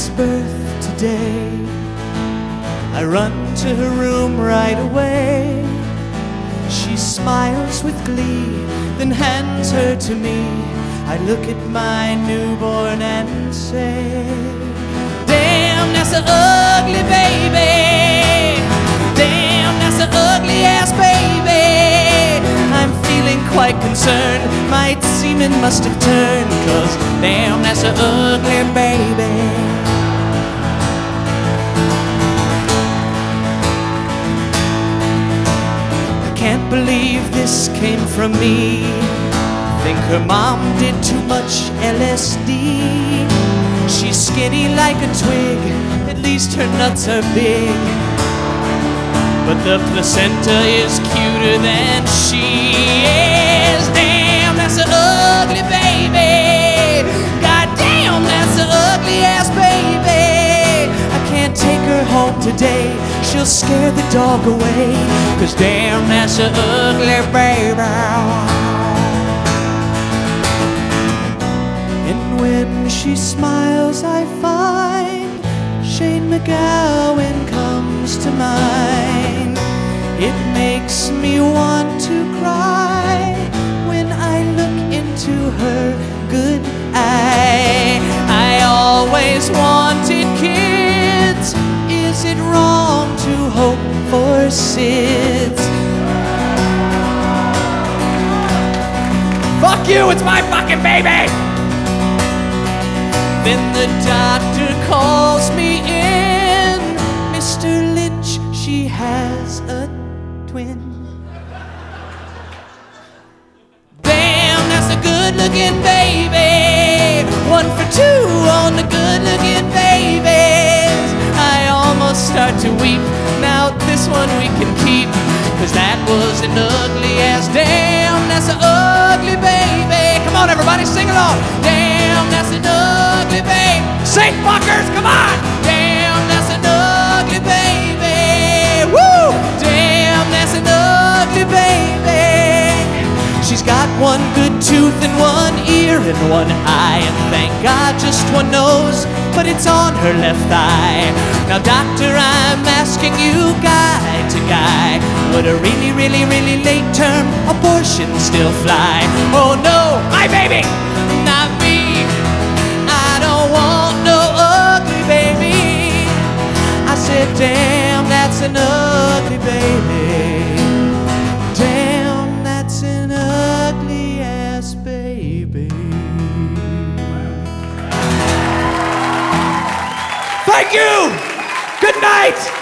its birth today. I run to her room right away. She smiles with glee, then hands her to me. I look at my newborn and say, damn, that's an ugly baby. Damn, that's an ugly ass baby. I'm feeling quite concerned. My semen must have turned, 'cause damn, that's an ugly baby. Can't believe this came from me. Think her mom did too much LSD. She's skinny like a twig, at least her nuts are big. But the placenta is cuter than she is. Damn, that's an ugly baby. God damn, that's an ugly ass baby. I can't take her home today, she'll scare the dog away. 'Cause damn, that's an ugly baby. And when she smiles, I find Shane MacGowan comes to mind. It makes me want to cry when I look into her good eye. I always wanted kids. Is it wrong to hope for SIDS? Fuck you, it's my fucking baby! Then the doctor calls me in. Mr. Lynch, she has a twin. Damn, that's a good-looking baby. 1 for 2 on the good-looking babies. I almost start to weep. Now this one we can keep, 'cause that was an ugly ass. Damn, that's an ugly baby. Come on, everybody, sing along. Damn, that's an ugly baby. Sing, fuckers, come on. Damn, that's an ugly baby. Woo! Damn, that's an ugly baby. She's got 1 good tooth and 1 ear and 1 eye, and thank God just 1 nose, but it's on her left thigh. Now doctor, I'm asking you, guy to guy, would a really, really, really late term abortion still fly? Oh no, my baby, not me. I don't want no ugly baby. I said, damn, that's an ugly baby. Damn, that's an ugly ass baby. Thank you! Good night!